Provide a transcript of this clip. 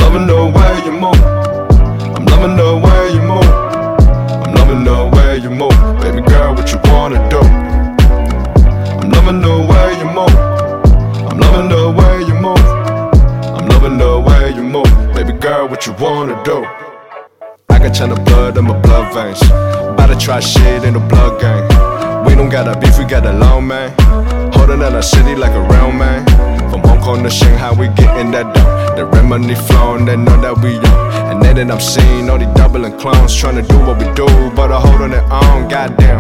loving the way you move. I'm loving the way you move. I'm loving the way you move. Baby girl, what you wanna do? I'm loving the way you move. I'm loving the way you move. I'm loving the way you move. Baby girl, what you wanna do? I got China blood in my blood veins. About to try shit in the blood gang. We don't got a beef, we got a long man. Holding down our city like a real man. From Hong Kong to Shanghai, we getting that dough. The red money flowing, they know that we on. And then I'm seeing all these doubling clones trying to do what we do, but I hold on their own, goddamn.